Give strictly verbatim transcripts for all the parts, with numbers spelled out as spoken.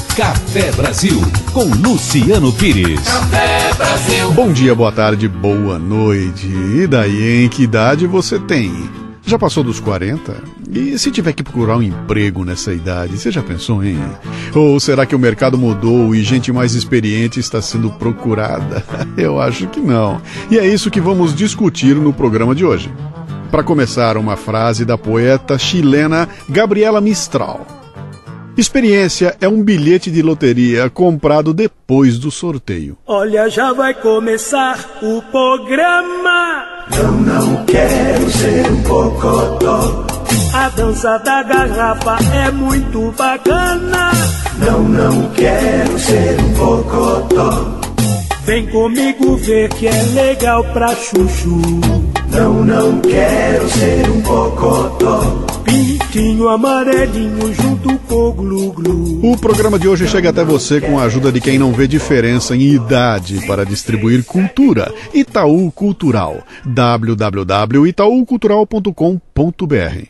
Café Brasil, com Luciano Pires. Café Brasil. Bom dia, boa tarde, boa noite. E daí, em que idade você tem? Já passou dos quarenta? E se tiver que procurar um emprego nessa idade, você já pensou, hein? Ou será que o mercado mudou e gente mais experiente está sendo procurada? Eu acho que não. E é isso que vamos discutir no programa de hoje. Para começar, uma frase da poeta chilena Gabriela Mistral. Experiência é um bilhete de loteria comprado depois do sorteio. Olha, já vai começar o programa. Eu não quero ser um cocotó. A dança da garrafa é muito bacana. Não, não quero ser um cocotó. Vem comigo ver que é legal pra chuchu. Não, não quero ser um cocotó. Pintinho amarelinho junto com o glu-glu. O programa de hoje chega até você com a ajuda de quem não vê diferença em idade para distribuir cultura. Itaú Cultural. w w w ponto itaú cultural ponto com ponto b r.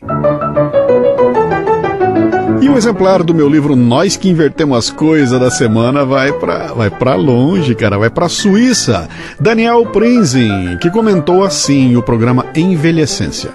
E um exemplar do meu livro Nós que Invertemos as Coisas da semana vai pra, vai pra longe, cara, vai pra Suíça. Daniel Prinzin, que comentou assim o programa Envelhecência.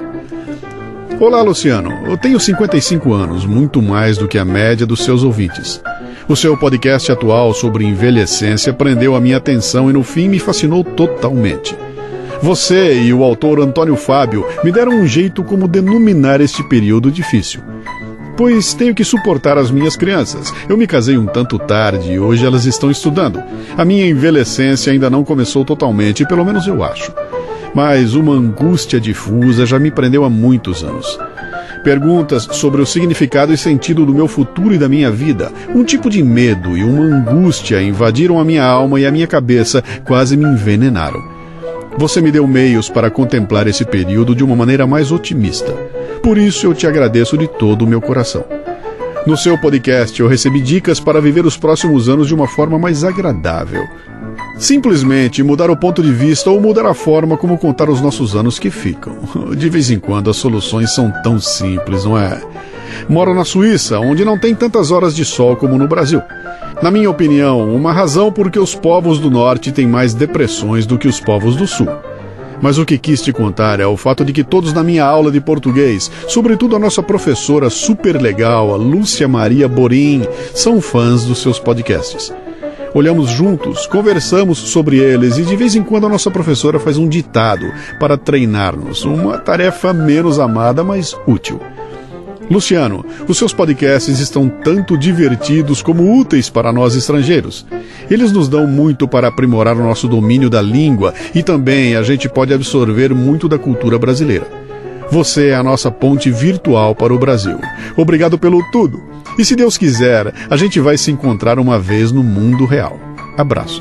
Olá, Luciano. Eu tenho cinquenta e cinco anos, muito mais do que a média dos seus ouvintes. O seu podcast atual sobre envelhecência prendeu a minha atenção e no fim me fascinou totalmente. Você e o autor Antônio Fábio me deram um jeito como denominar este período difícil. Pois tenho que suportar as minhas crianças. Eu me casei um tanto tarde e hoje elas estão estudando. A minha envelhecência ainda não começou totalmente, pelo menos eu acho. Mas uma angústia difusa já me prendeu há muitos anos. Perguntas sobre o significado e sentido do meu futuro e da minha vida, um tipo de medo e uma angústia invadiram a minha alma e a minha cabeça, quase me envenenaram. Você me deu meios para contemplar esse período de uma maneira mais otimista. Por isso eu te agradeço de todo o meu coração. No seu podcast eu recebi dicas para viver os próximos anos de uma forma mais agradável. Simplesmente mudar o ponto de vista ou mudar a forma como contar os nossos anos que ficam. De vez em quando as soluções são tão simples, não é? Moro na Suíça, onde não tem tantas horas de sol como no Brasil. Na minha opinião, uma razão porque os povos do norte têm mais depressões do que os povos do sul. Mas o que quis te contar é o fato de que todos na minha aula de português, sobretudo a nossa professora super legal, a Lúcia Maria Borim, são fãs dos seus podcasts. Olhamos juntos, conversamos sobre eles e de vez em quando a nossa professora faz um ditado para treinar-nos, uma tarefa menos amada, mas útil. Luciano, os seus podcasts estão tanto divertidos como úteis para nós estrangeiros. Eles nos dão muito para aprimorar o nosso domínio da língua e também a gente pode absorver muito da cultura brasileira. Você é a nossa ponte virtual para o Brasil. Obrigado pelo tudo. E se Deus quiser, a gente vai se encontrar uma vez no mundo real. Abraços.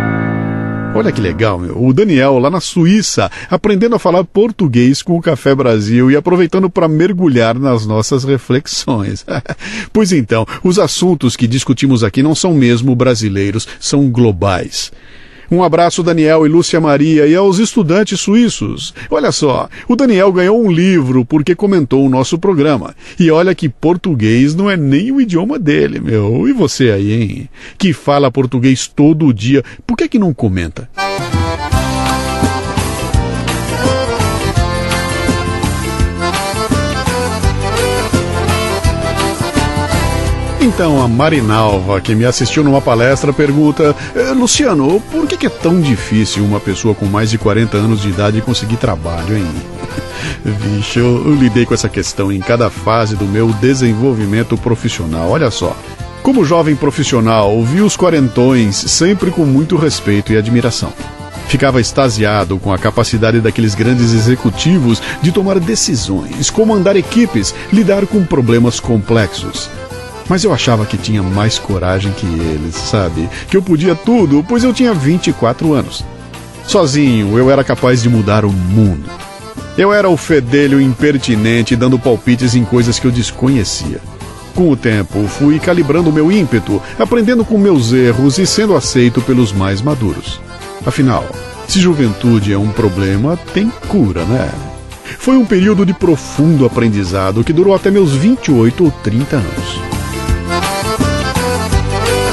Olha que legal, meu. O Daniel, lá na Suíça, aprendendo a falar português com o Café Brasil e aproveitando para mergulhar nas nossas reflexões. Pois então, os assuntos que discutimos aqui não são mesmo brasileiros, são globais. Um abraço, Daniel e Lúcia Maria, e aos estudantes suíços. Olha só, o Daniel ganhou um livro porque comentou o nosso programa. E olha que português não é nem o idioma dele, meu. E você aí, hein? Que fala português todo dia, por que que não comenta? Então a Marinalva, que me assistiu numa palestra, pergunta: Luciano, por que que é tão difícil uma pessoa com mais de quarenta anos de idade conseguir trabalho, hein? Vixe, eu, eu lidei com essa questão em cada fase do meu desenvolvimento profissional. Olha só, como jovem profissional, vi os quarentões sempre com muito respeito e admiração. Ficava extasiado com a capacidade daqueles grandes executivos de tomar decisões, comandar equipes, lidar com problemas complexos. Mas eu achava que tinha mais coragem que eles, sabe? Que eu podia tudo, pois eu tinha vinte e quatro anos. Sozinho, eu era capaz de mudar o mundo. Eu era o fedelho impertinente, dando palpites em coisas que eu desconhecia. Com o tempo, fui calibrando meu ímpeto, aprendendo com meus erros e sendo aceito pelos mais maduros. Afinal, se juventude é um problema, tem cura, né? Foi um período de profundo aprendizado que durou até meus vinte e oito ou trinta anos.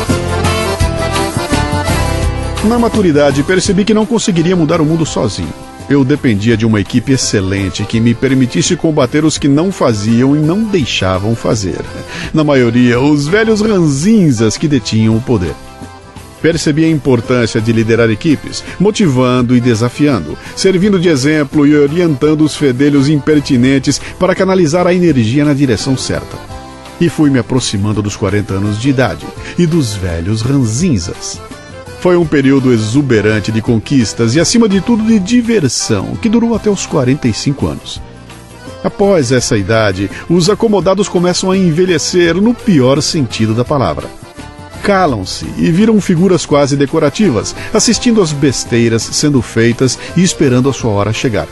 Na maturidade, percebi que não conseguiria mudar o mundo sozinho. Eu dependia de uma equipe excelente que me permitisse combater os que não faziam e não deixavam fazer. Na maioria, os velhos ranzinzas que detinham o poder. Percebi a importância de liderar equipes, motivando e desafiando, servindo de exemplo e orientando os fedelhos impertinentes para canalizar a energia na direção certa. E fui me aproximando dos quarenta anos de idade e dos velhos ranzinzas. Foi um período exuberante de conquistas e, acima de tudo, de diversão, que durou até os quarenta e cinco anos. Após essa idade, os acomodados começam a envelhecer no pior sentido da palavra. Calam-se e viram figuras quase decorativas, assistindo às besteiras sendo feitas e esperando a sua hora chegar.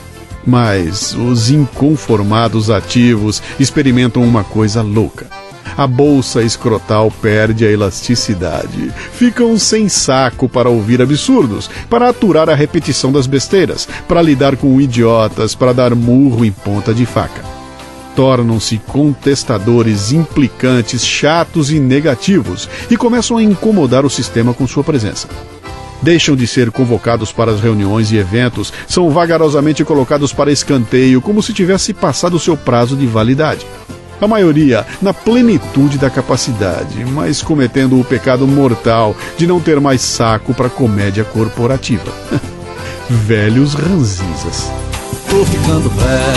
Mas os inconformados ativos experimentam uma coisa louca. A bolsa escrotal perde a elasticidade. Ficam sem saco para ouvir absurdos, para aturar a repetição das besteiras, para lidar com idiotas, para dar murro em ponta de faca. Tornam-se contestadores implicantes, chatos e negativos e começam a incomodar o sistema com sua presença. Deixam de ser convocados para as reuniões e eventos, são vagarosamente colocados para escanteio como se tivesse passado o seu prazo de validade. A maioria na plenitude da capacidade, mas cometendo o pecado mortal de não ter mais saco para comédia corporativa. Velhos ranzinzas. Tô ficando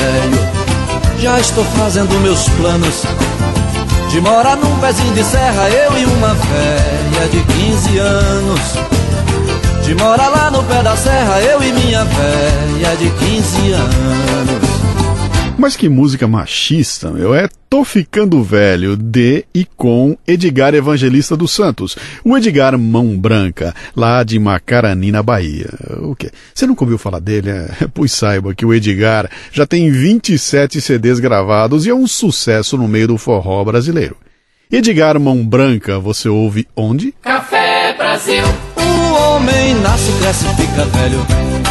velho, já estou fazendo meus planos de morar num pezinho de serra, eu e uma velha de quinze anos. De morar lá no pé da serra, eu e minha velha de quinze anos. Mas que música machista, meu. É Tô Ficando Velho, de e com Edgar Evangelista dos Santos. O Edgar Mão Branca, lá de Macarani, na Bahia. O quê? Você nunca ouviu falar dele? É, pois saiba que o Edgar já tem vinte e sete C Ds gravados e é um sucesso no meio do forró brasileiro. Edgar Mão Branca, você ouve onde? Café Brasil. O homem nasce, cresce, fica velho.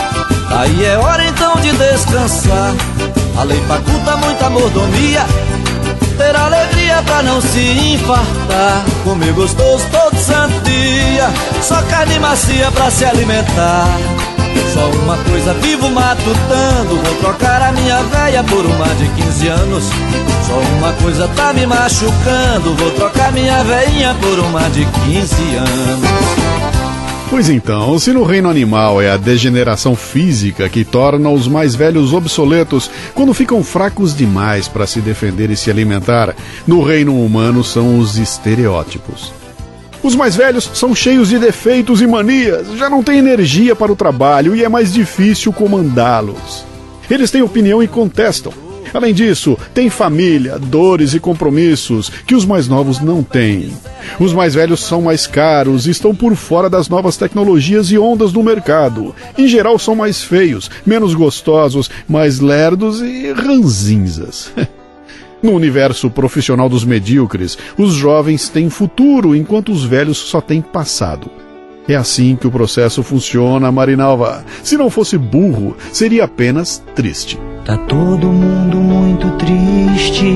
Aí é hora então de descansar. A lei faculta muita mordomia, ter alegria pra não se infartar. Comer gostoso todo santo dia, só carne macia pra se alimentar. Só uma coisa, vivo matutando, vou trocar a minha véia por uma de quinze anos. Só uma coisa tá me machucando, vou trocar minha véinha por uma de quinze anos. Pois então, se no reino animal é a degeneração física que torna os mais velhos obsoletos quando ficam fracos demais para se defender e se alimentar, no reino humano são os estereótipos. Os mais velhos são cheios de defeitos e manias, já não têm energia para o trabalho e é mais difícil comandá-los. Eles têm opinião e contestam. Além disso, têm família, dores e compromissos que os mais novos não têm. Os mais velhos são mais caros e estão por fora das novas tecnologias e ondas do mercado. Em geral, são mais feios, menos gostosos, mais lerdos e ranzinzas. No universo profissional dos medíocres, os jovens têm futuro, enquanto os velhos só têm passado. É assim que o processo funciona, Marinalva. Se não fosse burro, seria apenas triste. Tá todo mundo muito triste,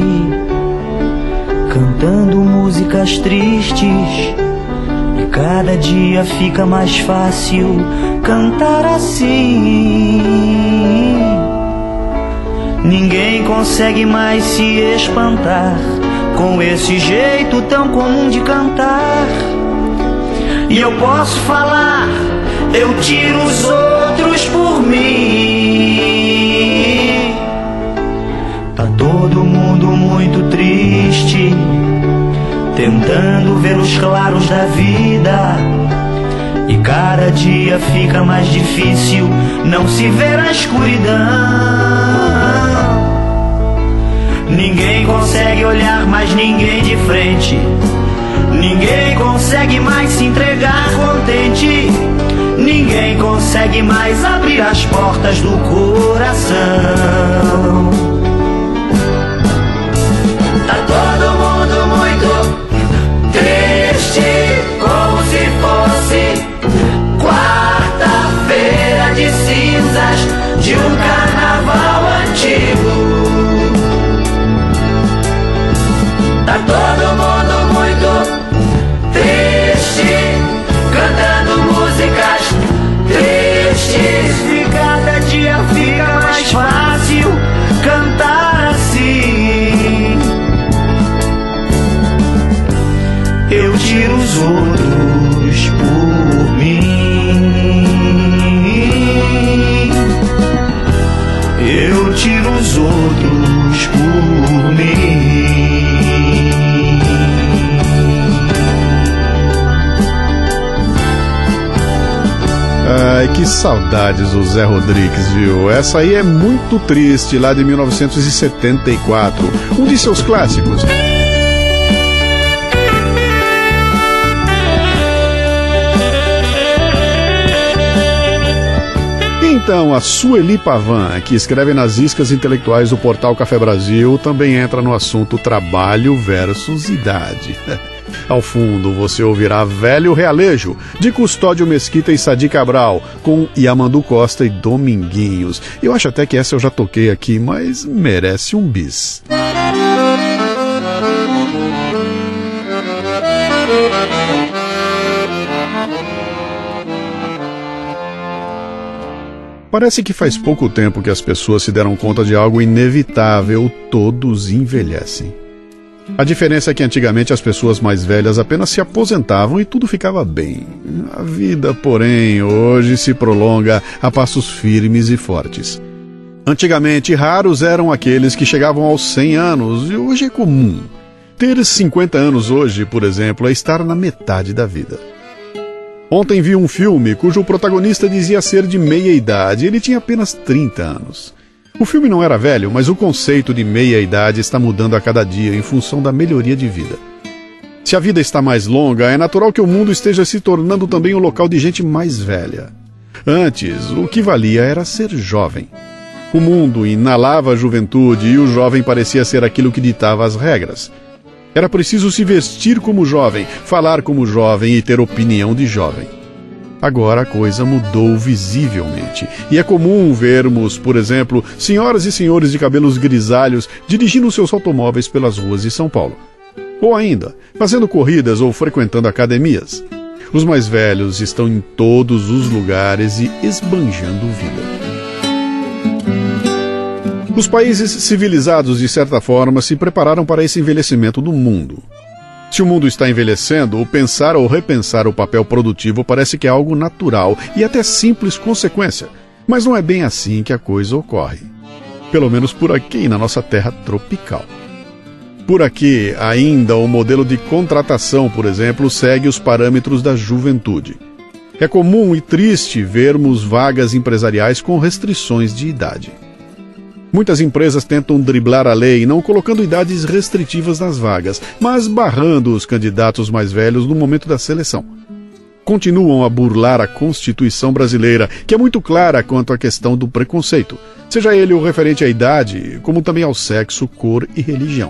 cantando músicas tristes, e cada dia fica mais fácil cantar assim. Ninguém consegue mais se espantar com esse jeito tão comum de cantar. E eu posso falar, eu tiro os outros por mim. Tá todo mundo muito triste, tentando ver os claros da vida, e cada dia fica mais difícil não se ver a escuridão. Ninguém consegue olhar mais ninguém de frente, ninguém consegue mais se entregar contente, ninguém consegue mais abrir as portas do coração. Tá todo mundo muito triste, como se fosse quarta-feira de cinzas de um carnaval antigo. Tá todo mundo muito triste, cantando música os outros por mim. Eu tiro os outros por mim. Ai, que saudades do Zé Rodrigues, viu? Essa aí é muito triste, lá de mil novecentos e setenta e quatro, um de seus clássicos. Então, a Sueli Pavan, que escreve nas iscas intelectuais do portal Café Brasil, também entra no assunto trabalho versus idade. Ao fundo, você ouvirá Velho Realejo, de Custódio Mesquita e Sadi Cabral, com Yamandu Costa e Dominguinhos. Eu acho até que essa eu já toquei aqui, mas merece um bis. Parece que faz pouco tempo que as pessoas se deram conta de algo inevitável: todos envelhecem. A diferença é que antigamente as pessoas mais velhas apenas se aposentavam e tudo ficava bem. A vida, porém, hoje se prolonga a passos firmes e fortes. Antigamente, raros eram aqueles que chegavam aos cem anos, e hoje é comum. Ter cinquenta anos hoje, por exemplo, é estar na metade da vida. Ontem vi um filme cujo protagonista dizia ser de meia idade. Ele tinha apenas trinta anos. O filme não era velho, mas o conceito de meia idade está mudando a cada dia em função da melhoria de vida. Se a vida está mais longa, é natural que o mundo esteja se tornando também um local de gente mais velha. Antes, o que valia era ser jovem. O mundo inalava a juventude e o jovem parecia ser aquilo que ditava as regras. Era preciso se vestir como jovem, falar como jovem e ter opinião de jovem. Agora a coisa mudou visivelmente, e é comum vermos, por exemplo, senhoras e senhores de cabelos grisalhos dirigindo seus automóveis pelas ruas de São Paulo. Ou ainda, fazendo corridas ou frequentando academias. Os mais velhos estão em todos os lugares e esbanjando vida. Os países civilizados, de certa forma, se prepararam para esse envelhecimento do mundo. Se o mundo está envelhecendo, o pensar ou repensar o papel produtivo parece que é algo natural e até simples consequência. Mas não é bem assim que a coisa ocorre. Pelo menos por aqui, na nossa terra tropical. Por aqui, ainda, o modelo de contratação, por exemplo, segue os parâmetros da juventude. É comum e triste vermos vagas empresariais com restrições de idade. Muitas empresas tentam driblar a lei, não colocando idades restritivas nas vagas, mas barrando os candidatos mais velhos no momento da seleção. Continuam a burlar a Constituição brasileira, que é muito clara quanto à questão do preconceito, seja ele o referente à idade, como também ao sexo, cor e religião.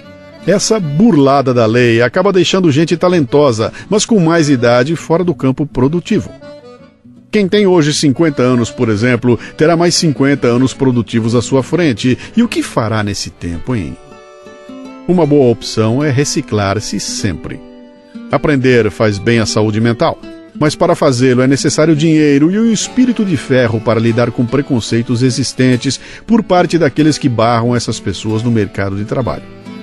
Essa burlada da lei acaba deixando gente talentosa, mas com mais idade fora do campo produtivo. Quem tem hoje cinquenta anos, por exemplo, terá mais cinquenta anos produtivos à sua frente. E o que fará nesse tempo, hein? Uma boa opção é reciclar-se sempre. Aprender faz bem à saúde mental, mas para fazê-lo é necessário dinheiro e um espírito de ferro para lidar com preconceitos existentes por parte daqueles que barram essas pessoas no mercado de trabalho.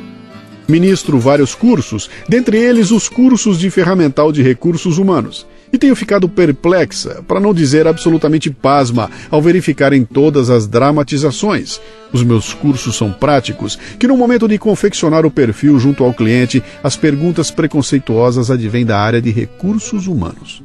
Ministro vários cursos, dentre eles os cursos de ferramental de recursos humanos. E tenho ficado perplexa, para não dizer absolutamente pasma, ao verificar em todas as dramatizações. Os meus cursos são práticos, que no momento de confeccionar o perfil junto ao cliente, as perguntas preconceituosas advêm da área de recursos humanos.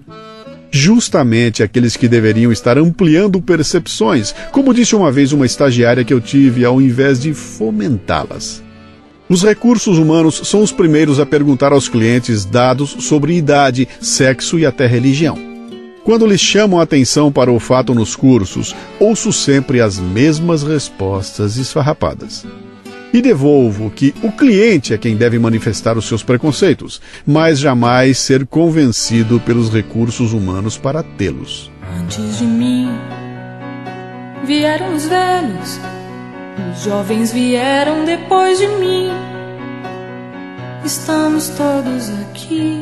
Justamente aqueles que deveriam estar ampliando percepções, como disse uma vez uma estagiária que eu tive, ao invés de fomentá-las. Os recursos humanos são os primeiros a perguntar aos clientes dados sobre idade, sexo e até religião. Quando lhes chamam a atenção para o fato nos cursos, ouço sempre as mesmas respostas esfarrapadas. E devolvo que o cliente é quem deve manifestar os seus preconceitos, mas jamais ser convencido pelos recursos humanos para tê-los. Antes de mim vieram os velhos. Os jovens vieram depois de mim. Estamos todos aqui,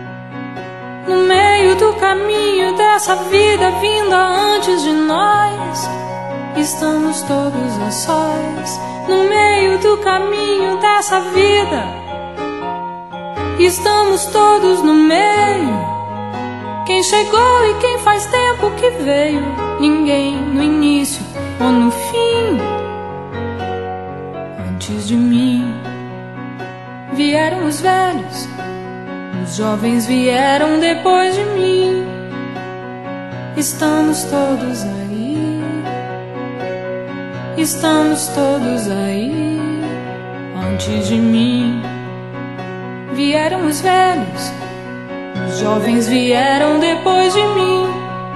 no meio do caminho dessa vida vinda antes de nós. Estamos todos a sós, no meio do caminho dessa vida estamos todos no meio. Quem chegou e quem faz tempo que veio, ninguém no início ou no fim. Antes de mim vieram os velhos, os jovens vieram depois de mim. Estamos todos aí, estamos todos aí. Antes de mim vieram os velhos, os jovens vieram depois de mim.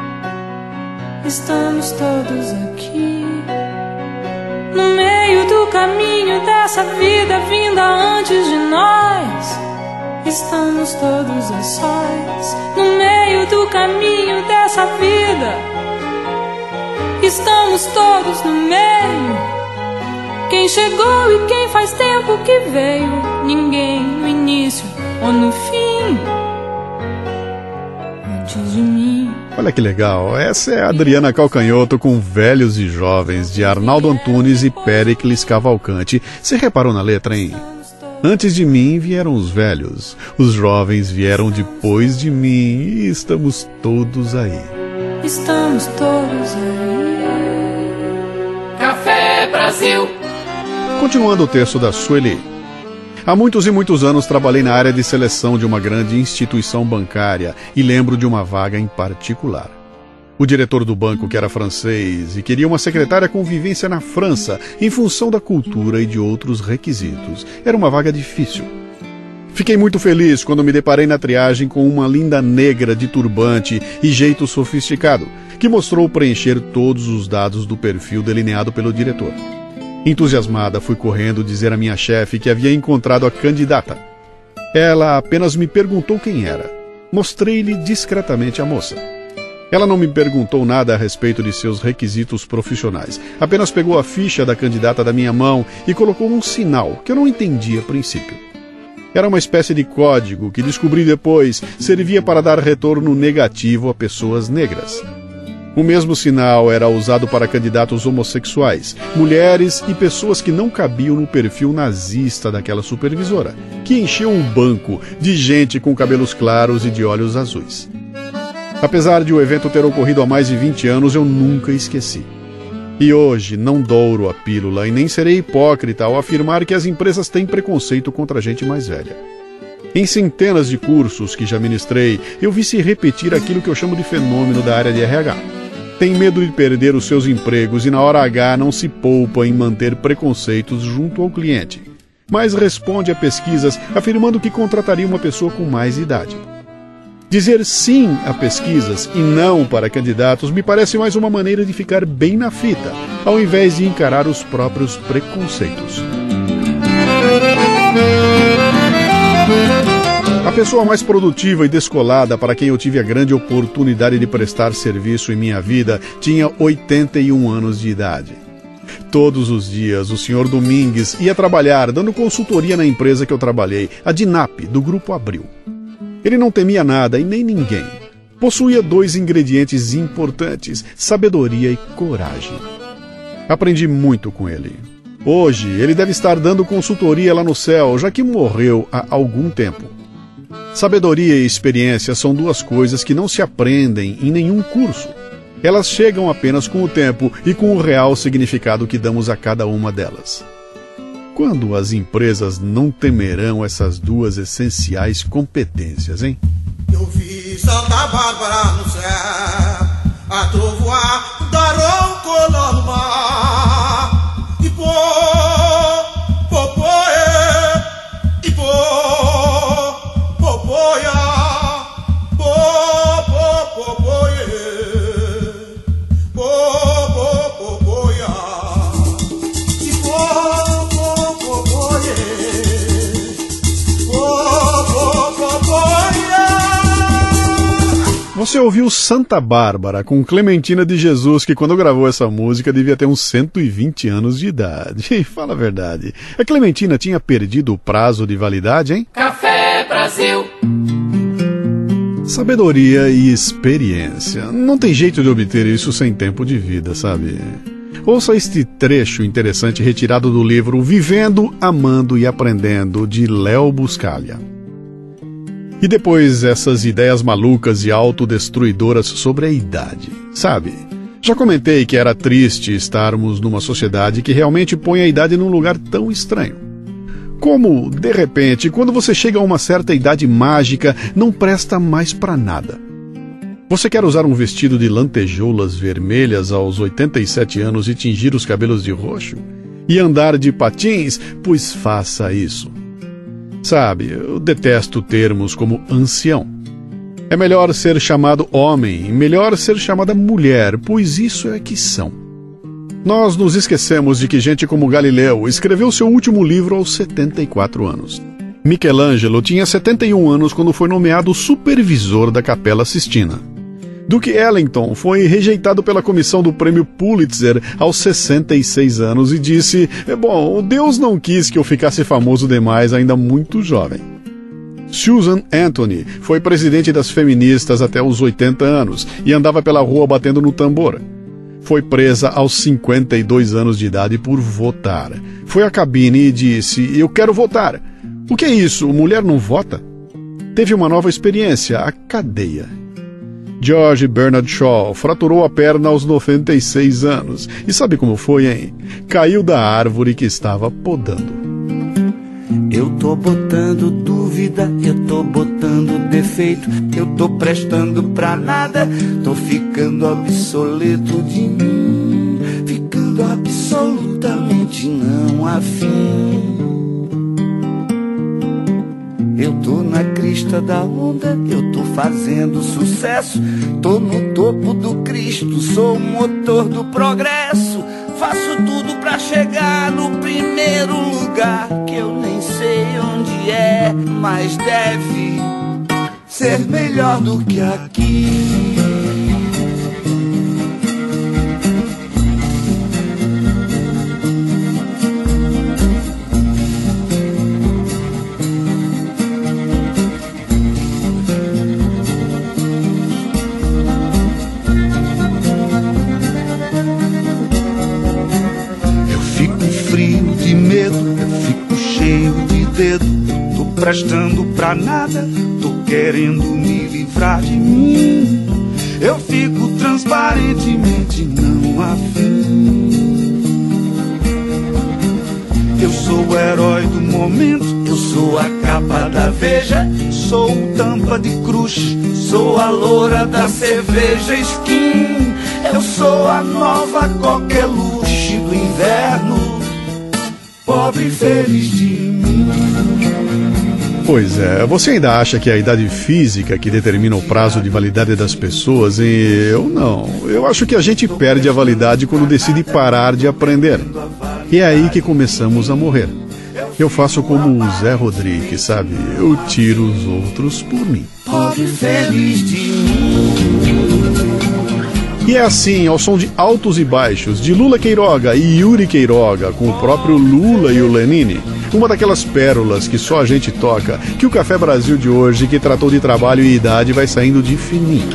Estamos todos aqui, no meio do caminho dessa vida vinda antes de nós. Estamos todos a sós, no meio do caminho dessa vida. Estamos todos no meio. Quem chegou e quem faz tempo que veio, ninguém no início ou no fim. Antes de mim. Olha que legal, essa é a Adriana Calcanhoto com Velhos e Jovens, de Arnaldo Antunes e Péricles Cavalcante. Você reparou na letra, hein? Antes de mim vieram os velhos, os jovens vieram depois de mim, e estamos todos aí. Estamos todos aí. Café Brasil. Continuando o texto da Sueli. Há muitos e muitos anos trabalhei na área de seleção de uma grande instituição bancária e lembro de uma vaga em particular. O diretor do banco, que era francês e queria uma secretária com vivência na França, em função da cultura e de outros requisitos. Era uma vaga difícil. Fiquei muito feliz quando me deparei na triagem com uma linda negra de turbante e jeito sofisticado, que mostrou preencher todos os dados do perfil delineado pelo diretor. Entusiasmada, fui correndo dizer à minha chefe que havia encontrado a candidata. Ela apenas me perguntou quem era. Mostrei-lhe discretamente a moça. Ela não me perguntou nada a respeito de seus requisitos profissionais. Apenas pegou a ficha da candidata da minha mão e colocou um sinal que eu não entendi a princípio. Era uma espécie de código que descobri depois servia para dar retorno negativo a pessoas negras. O mesmo sinal era usado para candidatos homossexuais, mulheres e pessoas que não cabiam no perfil nazista daquela supervisora, que encheu um banco de gente com cabelos claros e de olhos azuis. Apesar de o evento ter ocorrido há mais de vinte anos, eu nunca esqueci. E hoje não douro a pílula e nem serei hipócrita ao afirmar que as empresas têm preconceito contra a gente mais velha. Em centenas de cursos que já ministrei, eu vi se repetir aquilo que eu chamo de fenômeno da área de R H. Tem medo de perder os seus empregos e na hora H não se poupa em manter preconceitos junto ao cliente, mas responde a pesquisas afirmando que contrataria uma pessoa com mais idade. Dizer sim a pesquisas e não para candidatos me parece mais uma maneira de ficar bem na fita, ao invés de encarar os próprios preconceitos. A pessoa mais produtiva e descolada para quem eu tive a grande oportunidade de prestar serviço em minha vida tinha oitenta e um anos de idade. Todos os dias o senhor Domingues ia trabalhar dando consultoria na empresa que eu trabalhei, a Dinap, do Grupo Abril. Ele não temia nada e nem ninguém. Possuía dois ingredientes importantes, sabedoria e coragem. Aprendi muito com ele. Hoje, ele deve estar dando consultoria lá no céu, já que morreu há algum tempo. Sabedoria e experiência são duas coisas que não se aprendem em nenhum curso. Elas chegam apenas com o tempo e com o real significado que damos a cada uma delas. Quando as empresas não temerão essas duas essenciais competências, hein? Eu vi Santa Bárbara no céu, a trovoar da roncola no mar, e pô, pô, pô, e pô, pô, pô, pô, pô, pô, pô, pô, pô, pô, e pô. Você ouviu Santa Bárbara com Clementina de Jesus, que quando gravou essa música devia ter uns cento e vinte anos de idade. Fala a verdade. A Clementina tinha perdido o prazo de validade, hein? Café Brasil. Sabedoria e experiência. Não tem jeito de obter isso sem tempo de vida, sabe? Ouça este trecho interessante retirado do livro Vivendo, Amando e Aprendendo, de Léo Buscaglia. E depois essas ideias malucas e autodestruidoras sobre a idade, sabe? Já comentei que era triste estarmos numa sociedade que realmente põe a idade num lugar tão estranho. Como, de repente, quando você chega a uma certa idade mágica, não presta mais pra nada. Você quer usar um vestido de lantejoulas vermelhas aos oitenta e sete anos e tingir os cabelos de roxo? E andar de patins? Pois faça isso. Sabe, eu detesto termos como ancião. É melhor ser chamado homem, melhor ser chamada mulher, pois isso é que são. Nós nos esquecemos de que gente como Galileu escreveu seu último livro aos setenta e quatro anos. Michelangelo tinha setenta e um anos quando foi nomeado supervisor da Capela Sistina. Duke Ellington foi rejeitado pela comissão do prêmio Pulitzer aos sessenta e seis anos e disse: bom, Deus não quis que eu ficasse famoso demais ainda muito jovem. Susan Anthony foi presidente das feministas até os oitenta anos e andava pela rua batendo no tambor. Foi presa aos cinquenta e dois anos de idade por votar. Foi à cabine e disse: eu quero votar. O que é isso? Mulher não vota? Teve uma nova experiência, a cadeia. George Bernard Shaw fraturou a perna aos noventa e seis anos. E sabe como foi, hein? Caiu da árvore que estava podando. Eu tô botando dúvida, eu tô botando defeito, eu tô prestando pra nada, tô ficando obsoleto de mim, ficando absolutamente não afim. Eu tô na crista da onda, eu tô fazendo sucesso, tô no topo do Cristo, sou o motor do progresso, faço tudo pra chegar no primeiro lugar, que eu nem sei onde é, mas deve ser melhor do que aqui. Tô prestando pra nada, tô querendo me livrar de mim. Eu fico transparentemente não afim. Eu sou o herói do momento, eu sou a capa da Veja, sou o tampa de crush, sou a loura da cerveja skin. Eu sou a nova coqueluche do inverno, pobre e feliz de mim. Pois é, você ainda acha que é a idade física que determina o prazo de validade das pessoas? E eu não. Eu acho que a gente perde a validade quando decide parar de aprender. E é aí que começamos a morrer. Eu faço como o Zé Rodrigues, sabe? Eu tiro os outros por mim. Pobre feliz de mim. E é assim, ao som de altos e baixos, de Lula Queiroga e Yuri Queiroga, com o próprio Lula e o Lenine, uma daquelas pérolas que só a gente toca, que o Café Brasil de hoje, que tratou de trabalho e idade, vai saindo de fininho.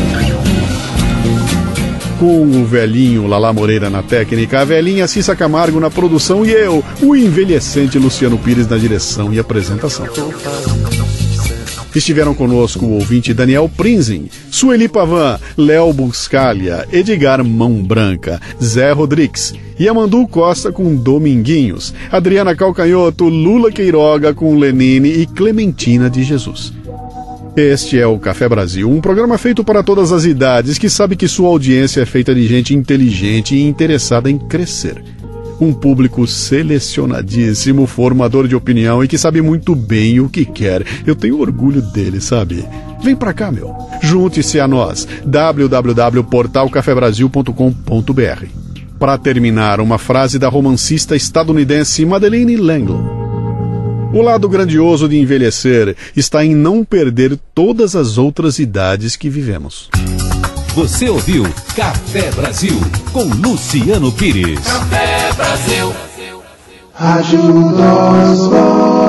Com o velhinho Lala Moreira na técnica, a velhinha Cissa Camargo na produção e eu, o envelhecente Luciano Pires na direção e apresentação. Estiveram conosco o ouvinte Daniel Prinzin, Sueli Pavan, Léo Buscaglia, Edgar Mão Branca, Zé Rodrigues, Yamandu Costa com Dominguinhos, Adriana Calcanhoto, Lula Queiroga com Lenine e Clementina de Jesus. Este é o Café Brasil, um programa feito para todas as idades, que sabe que sua audiência é feita de gente inteligente e interessada em crescer. Um público selecionadíssimo, formador de opinião e que sabe muito bem o que quer. Eu tenho orgulho dele, sabe? Vem pra cá, meu. Junte-se a nós. w w w ponto portal café brasil ponto com ponto b r. Para terminar, uma frase da romancista estadunidense Madeleine L'Engle. O lado grandioso de envelhecer está em não perder todas as outras idades que vivemos. Você ouviu Café Brasil com Luciano Pires. Café Brasil. Ajuda os